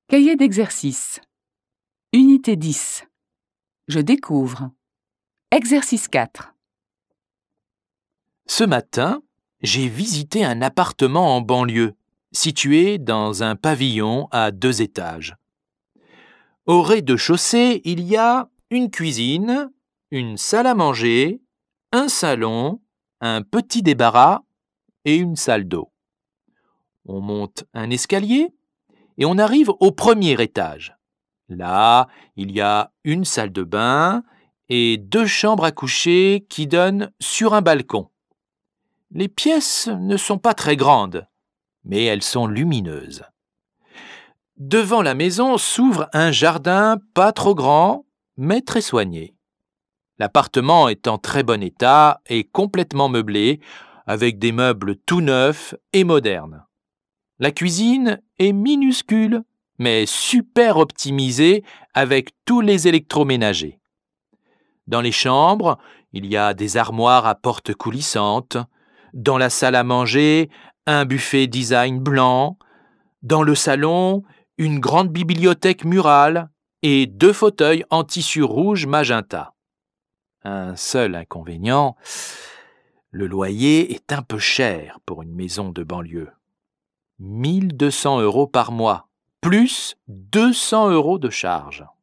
Cahier d'exercice. Unité 10. Je découvre. Exercice 4. Ce matin, j'ai visité un appartement en banlieue, situé dans un pavillon à 2 étages. Au rez-de-chaussée, il y a une cuisine, une salle à manger, un salon, un petit débarras et une salle d'eau. On monte un escalier et on arrive au premier étage. Là, il y a une salle de bain et 2 chambres à coucher qui donnent sur un balcon. Les pièces ne sont pas très grandes, mais elles sont lumineuses. Devant la maison s'ouvre un jardin pas trop grand, mais très soigné. L'appartement est en très bon état et complètement meublé, avec des meubles tout neufs et modernes. La cuisine est minuscule, mais super optimisée avec tous les électroménagers. Dans les chambres, il y a des armoires à portes coulissantes. Dans la salle à manger, un buffet design blanc. Dans le salon, une grande bibliothèque murale et 2 fauteuils en tissu rouge magenta. Un seul inconvénient, le loyer est un peu cher pour une maison de banlieue. 1 200 € par mois, plus 200 € de charges.